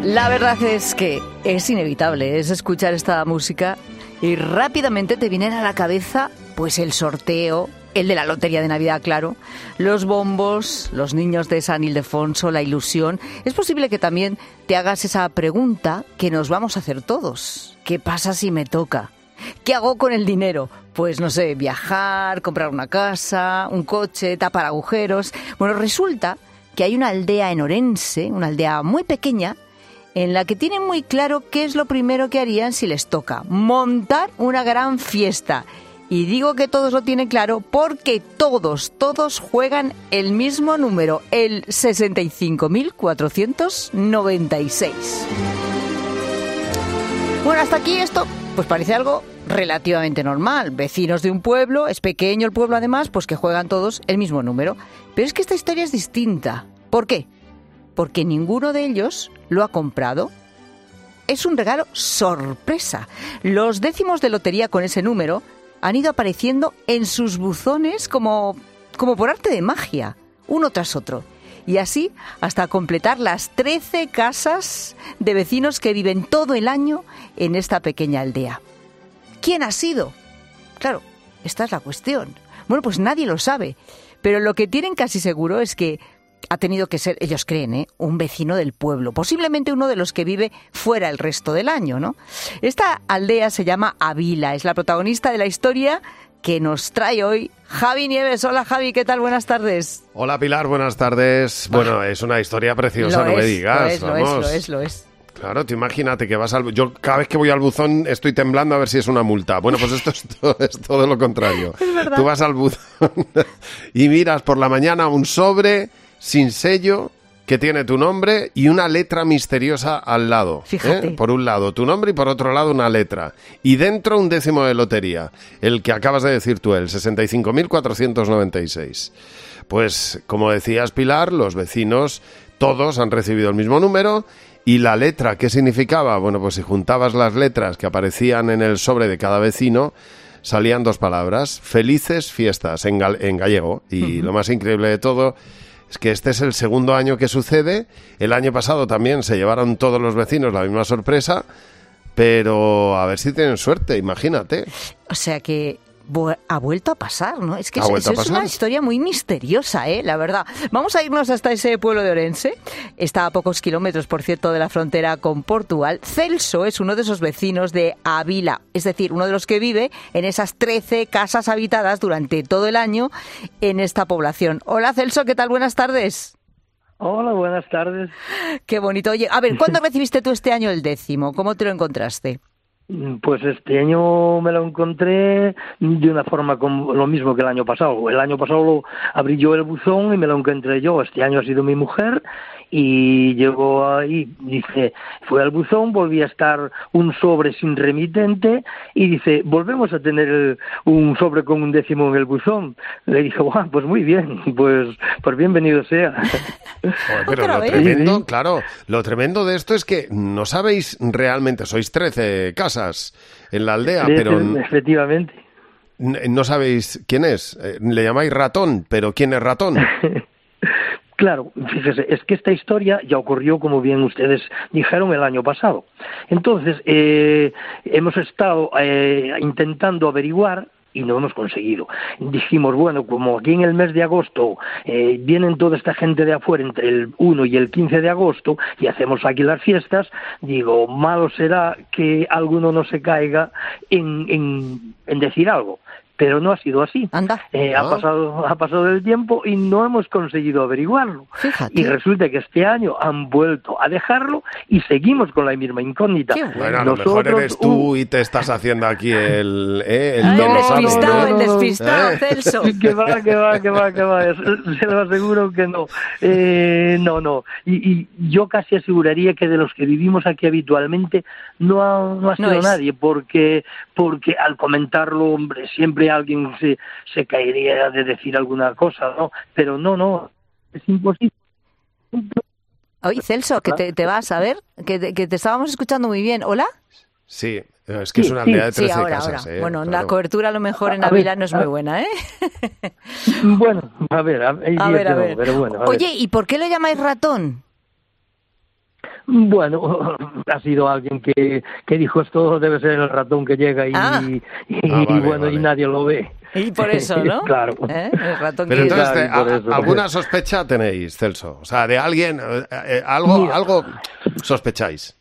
La verdad es que es inevitable, es escuchar esta música y rápidamente te vienen a la cabeza pues el sorteo, el de la lotería de Navidad, claro, los bombos, los niños de San Ildefonso, la ilusión. Es posible que también te hagas esa pregunta que nos vamos a hacer todos. ¿Qué pasa si me toca? ¿Qué hago con el dinero? Pues no sé, viajar, comprar una casa, un coche, tapar agujeros. Bueno, resulta que hay una aldea en Orense, una aldea muy pequeña, en la que tienen muy claro qué es lo primero que harían si les toca: montar una gran fiesta. Y digo que todos lo tienen claro porque todos juegan el mismo número, el 65.496. Bueno, hasta aquí esto pues parece algo relativamente normal. Vecinos de un pueblo, es pequeño el pueblo además, pues que juegan todos el mismo número. Pero es que esta historia es distinta. ¿Por qué? Porque ninguno de ellos lo ha comprado. Es un regalo sorpresa. Los décimos de lotería con ese número han ido apareciendo en sus buzones como por arte de magia, uno tras otro. Y así hasta completar las 13 casas de vecinos que viven todo el año en esta pequeña aldea. ¿Quién ha sido? Claro, esta es la cuestión. Bueno, pues nadie lo sabe, pero lo que tienen casi seguro es que ha tenido que ser, ellos creen, un vecino del pueblo, posiblemente uno de los que vive fuera el resto del año, ¿no? Esta aldea se llama Avila, es la protagonista de la historia que nos trae hoy Javi Nieves. Hola Javi, ¿qué tal? Buenas tardes. Hola Pilar, buenas tardes. Bueno, es una historia preciosa, no me digas. Lo es. Claro, tú imagínate que vas yo cada vez que voy al buzón estoy temblando a ver si es una multa. Bueno, pues esto es todo lo contrario. Es verdad. Tú vas al buzón y miras por la mañana un sobre sin sello que tiene tu nombre y una letra misteriosa al lado. Fíjate. Por un lado tu nombre y por otro lado una letra. Y dentro un décimo de lotería, el que acabas de decir tú, el 65.496. Pues, como decías Pilar, los vecinos todos han recibido el mismo número. ¿Y la letra qué significaba? Bueno, pues si juntabas las letras que aparecían en el sobre de cada vecino, salían dos palabras: felices fiestas, en gallego. Y lo más increíble de todo es que este es el segundo año que sucede. El año pasado también se llevaron todos los vecinos la misma sorpresa, pero a ver si tienen suerte, imagínate. O sea que ha vuelto a pasar, ¿no? Es que es una historia muy misteriosa, la verdad. Vamos a irnos hasta ese pueblo de Orense. Está a pocos kilómetros, por cierto, de la frontera con Portugal. Celso es uno de esos vecinos de Avila, es decir, uno de los que vive en esas 13 casas habitadas durante todo el año en esta población. Hola Celso, ¿qué tal? Buenas tardes. Hola, buenas tardes. Qué bonito. Oye, a ver, ¿cuándo recibiste tú este año el décimo? ¿Cómo te lo encontraste? Pues este año me lo encontré de una forma como lo mismo que el año pasado. El año pasado lo abrí yo el buzón y me lo encontré yo. Este año ha sido mi mujer y llegó ahí, dice, fue al buzón, volví a estar un sobre sin remitente y dice, volvemos a tener un sobre con un décimo en el buzón. Le dije, pues muy bien, pues bienvenido sea. Pero lo tremendo, claro, lo tremendo de esto es que no sabéis realmente, sois 13 casas en la aldea, pero efectivamente no sabéis quién es. Le llamáis ratón, pero ¿quién es ratón? Claro, fíjese, es que esta historia ya ocurrió, como bien ustedes dijeron, el año pasado. Entonces, hemos estado intentando averiguar y no hemos conseguido. Dijimos, bueno, como aquí en el mes de agosto vienen toda esta gente de afuera entre el 1 y el 15 de agosto y hacemos aquí las fiestas, digo, malo será que alguno no se caiga en decir algo. Pero no ha sido así. Anda. Ha pasado el tiempo y no hemos conseguido averiguarlo. Fíjate. Y resulta que este año han vuelto a dejarlo y seguimos con la misma incógnita. Bueno, a lo mejor eres tú y te estás haciendo aquí el despistado, Celso. Que va. Se lo aseguro que no. No. Y yo casi aseguraría que de los que vivimos aquí habitualmente no ha sido nadie, porque al comentarlo, hombre, siempre alguien se caería de decir alguna cosa, ¿no? Pero no, es imposible. Oye, Celso, que te vas a ver, que te estábamos escuchando muy bien. ¿Hola? Sí, es que es una aldea de 13 casas. Ahora. Bueno, claro. La cobertura a lo mejor en Ávila no es muy buena, ¿eh? Bueno, a ver. Pero bueno, oye, ¿y por qué le llamáis ratón? Bueno, ha sido alguien que dijo esto debe ser el ratón que llega y vale. Y nadie lo ve. Y por eso, ¿no? Claro. El ratón Pero que... entonces, Claro, por eso. ¿alguna sospecha tenéis, Celso? O sea, de alguien, algo sospecháis.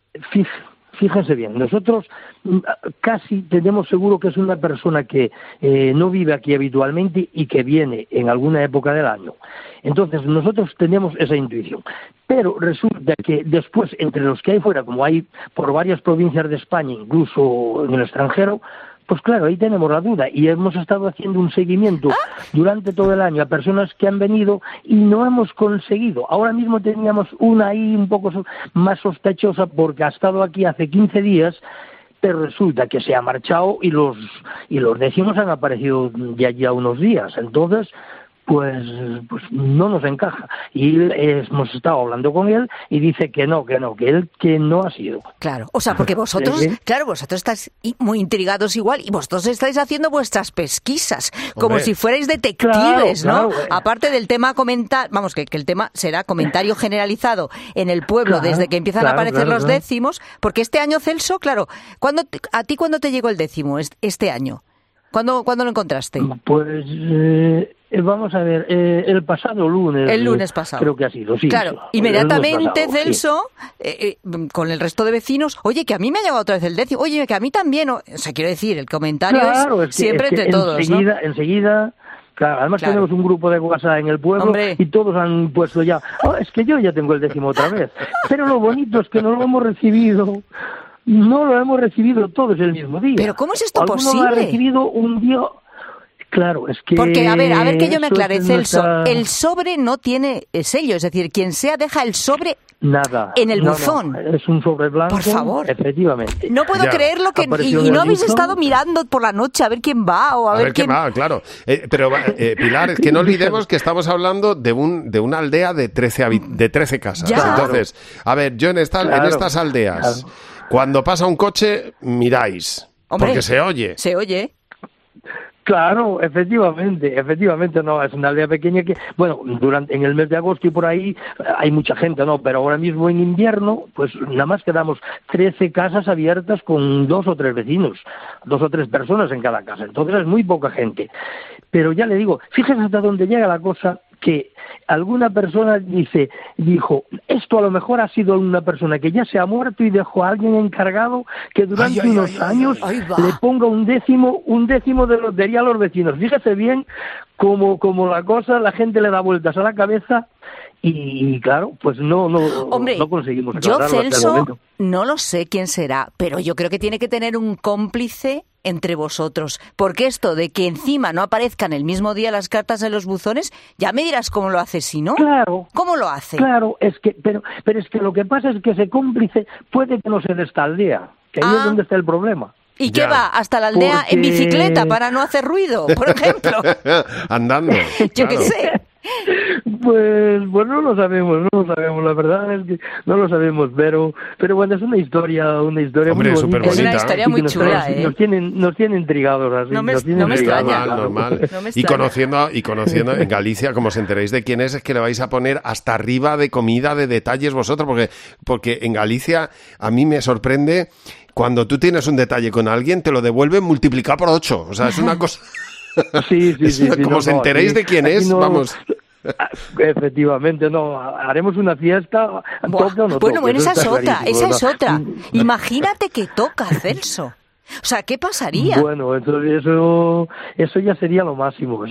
Fíjense bien, nosotros casi tenemos seguro que es una persona que no vive aquí habitualmente y que viene en alguna época del año. Entonces nosotros tenemos esa intuición. Pero resulta que después, entre los que hay fuera, como hay por varias provincias de España, incluso en el extranjero, pues claro, ahí tenemos la duda y hemos estado haciendo un seguimiento durante todo el año a personas que han venido y no hemos conseguido. Ahora mismo teníamos una ahí un poco más sospechosa porque ha estado aquí hace 15 días, pero resulta que se ha marchado y los décimos han aparecido de allí a unos días. Entonces, pues no nos encaja. Y hemos estado hablando con él y dice que él no ha sido. Claro, o sea, porque vosotros, vosotros estáis muy intrigados igual y vosotros estáis haciendo vuestras pesquisas, como si fuerais detectives, ¿no? Claro. Aparte del tema vamos, que el tema será comentario generalizado en el pueblo desde que empiezan a aparecer los décimos, porque este año, Celso, claro, ¿cuándo te llegó el décimo este año? ¿Cuándo lo encontraste? Pues vamos a ver, el pasado lunes. El lunes pasado. Creo que ha sido, sí. Claro, sí, inmediatamente, pasado, Celso, con el resto de vecinos, oye, que a mí me ha llegado otra vez el décimo, oye, que a mí también. O sea, quiero decir, el comentario es siempre entre todos, enseguida. Claro, además tenemos un grupo de WhatsApp en el pueblo. Hombre. Y todos han puesto ya, es que yo ya tengo el décimo otra vez. Pero lo bonito es que no lo hemos recibido. No lo hemos recibido todos el mismo día. ¿Pero cómo es esto posible? Lo ha recibido un día. Claro, es que... Porque, a ver que yo me aclare, Celso, nuestra... el sobre no tiene sello, es decir, quien sea deja el sobre en el buzón. No, es un sobre blanco. Por favor. Efectivamente. No puedo creerlo que... Y no habéis estado mirando por la noche a ver quién va o a ver quién va, claro. Pero, Pilar, es que no olvidemos que estamos hablando de una aldea de 13 casas. Ya. Entonces, a ver, yo en estas aldeas, cuando pasa un coche, miráis. Hombre, porque se oye. Se oye. Claro, efectivamente, no, es una aldea pequeña que, bueno, en el mes de agosto y por ahí hay mucha gente, ¿no? Pero ahora mismo en invierno, pues nada más quedamos 13 casas abiertas con 2 o 3 vecinos, 2 o 3 personas en cada casa, entonces es muy poca gente. Pero ya le digo, fíjese hasta dónde llega la cosa, que alguna persona dijo, esto a lo mejor ha sido una persona que ya se ha muerto y dejó a alguien encargado que durante unos años le ponga un décimo de lotería a los vecinos. Fíjese bien como la cosa, la gente le da vueltas a la cabeza y claro, pues no conseguimos aclararlo. Yo, hasta el Celso, momento. no lo sé quién será, pero yo creo que tiene que tener un cómplice entre vosotros, porque esto de que encima no aparezcan el mismo día las cartas en los buzones, ya me dirás cómo lo hace, si no. Claro. ¿Cómo lo hace? Claro, pero es que lo que pasa es que ese cómplice puede que no sea de esta aldea, que ahí es donde está el problema. ¿Y qué va? ¿Hasta la aldea en bicicleta para no hacer ruido, por ejemplo? Andando. Yo qué sé. Pues no lo sabemos, la verdad es que no lo sabemos, pero bueno, es una historia Hombre, muy bonita. súper bonita. Es una historia muy chula, Nos tiene intrigados así. No me extraña. Normal. No me Y extraña. conociendo en Galicia, como os enteréis de quién es que le vais a poner hasta arriba de comida, de detalles vosotros, porque en Galicia a mí me sorprende cuando tú tienes un detalle con alguien, te lo devuelven multiplicado por 8. O sea, es una cosa... Sí. Como os enteréis de quién es, vamos... Efectivamente, haremos una fiesta. Bueno, esa es otra. Imagínate que toca, Celso. O sea, ¿qué pasaría? Bueno, eso ya sería lo máximo,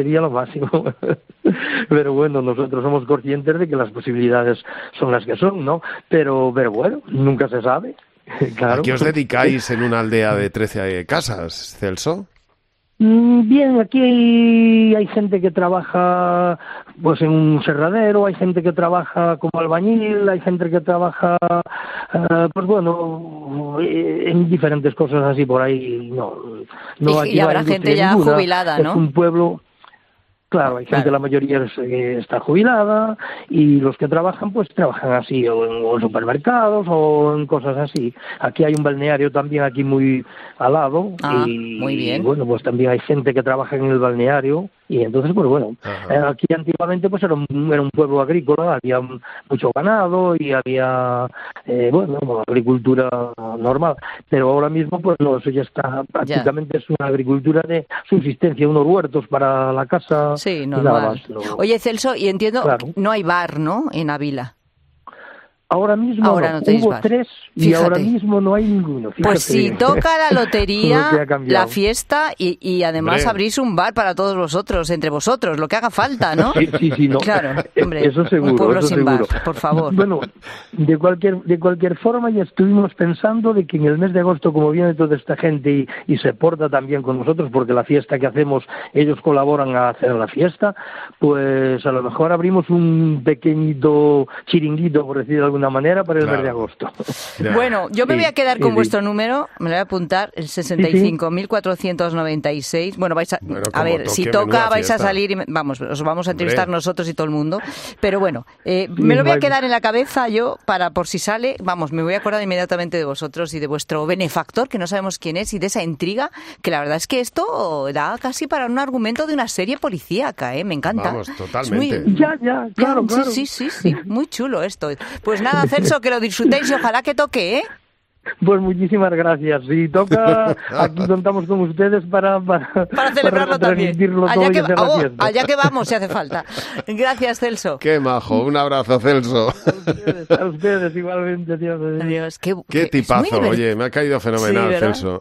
Pero bueno, nosotros somos conscientes de que las posibilidades son las que son, ¿no? Pero bueno, nunca se sabe. Claro. ¿A qué os dedicáis en una aldea de 13 casas, Celso? Bien, aquí hay gente que trabaja pues en un serradero, hay gente que trabaja como albañil, hay gente que trabaja pues bueno, en diferentes cosas así por ahí. Y habrá gente ya jubilada, ¿no? Es un pueblo. Claro, hay gente, la mayoría está jubilada y los que trabajan, pues trabajan así, o en supermercados o en cosas así. Aquí hay un balneario también aquí muy al lado muy bien. Bueno, pues también hay gente que trabaja en el balneario. Y entonces, pues bueno, aquí antiguamente pues era un pueblo agrícola, había mucho ganado y había, agricultura normal. Pero ahora mismo, pues no, eso ya está, prácticamente es una agricultura de subsistencia, unos huertos para la casa. Sí, y normal. nada más, no. Oye, Celso, y entiendo, Claro. no hay bar, ¿no?, en Ávila. Ahora mismo no tenéis hubo bar. 3 y Fíjate. ahora mismo no hay ninguno. Fíjate Pues si bien. toca la lotería, Lo que ha cambiado. la fiesta y además Hombre. abrís un bar para todos vosotros, entre vosotros, lo que haga falta, ¿no? Sí, no. Claro, hombre, Eso seguro, un pueblo eso sin seguro. bar, por favor. Bueno, de cualquier forma ya estuvimos pensando de que en el mes de agosto, como viene toda esta gente y se porta también con nosotros, porque la fiesta que hacemos, ellos colaboran a hacer la fiesta, pues a lo mejor abrimos un pequeñito chiringuito, por decir de alguna manera, para el mes de agosto. Ya. Bueno, yo me Sí, voy a quedar sí, con sí. vuestro número, me lo voy a apuntar, el 65.496. Bueno, vais a Bueno, a como ver, si toque, toca menuda vais a fiesta. salir y os vamos a entrevistar Hombre. nosotros y todo el mundo. Pero bueno, me lo voy a quedar en la cabeza yo para por si sale, me voy a acordar inmediatamente de vosotros y de vuestro benefactor, que no sabemos quién es, y de esa intriga, que la verdad es que esto da casi para un argumento de una serie policíaca, me encanta. Vamos, Es totalmente. Ya, claro. Sí, muy chulo esto. Pues nada, Celso, que lo disfrutéis y ojalá que toque, ¿eh? Pues muchísimas gracias. Si toca, aquí contamos con ustedes para celebrarlo también. transmitirlo todo y hacer la fiesta. Allá que vamos, si hace falta. Gracias, Celso. Qué majo, un abrazo, Celso. A ustedes igualmente, Dios. Adiós. Qué es muy tipazo, divertido. oye, me ha caído fenomenal, Sí, ¿verdad? Celso.